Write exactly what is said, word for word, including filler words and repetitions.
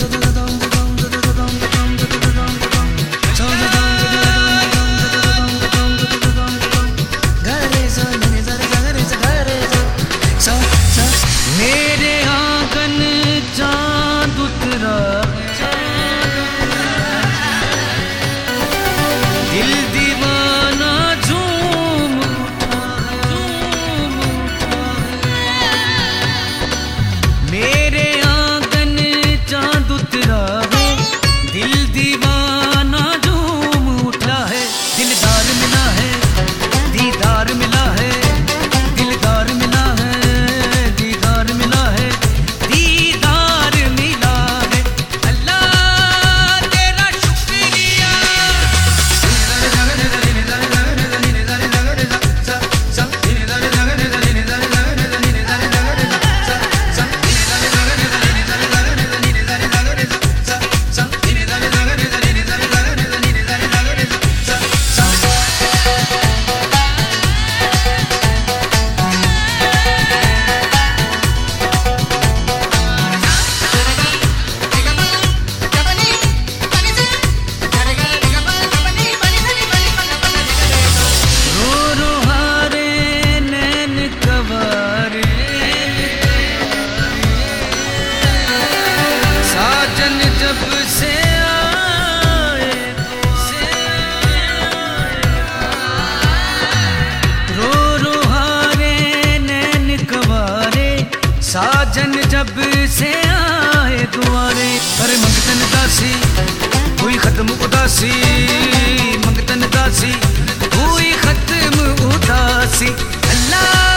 मेरे आंगन चांद उतरा, दिल दीवाना झूम उठा, झूम उठा। मेरे आंगन चांद उतरा है, दिल दीवाना झूम उठा है। दिलदार मिला है, दीदार मिला है, दिलदार मिला है, दीदार मिला है, दीदार मिला है। अल्लाह तेरा शुक्रिया। जब से आए से रो रो हारे नैन कवारे, साजन जब से आए दुआरे। अरे मंगतन दासी हुई खत्म उदासी, मंगतन दासी हुई खत्म उदासी। अल्लाह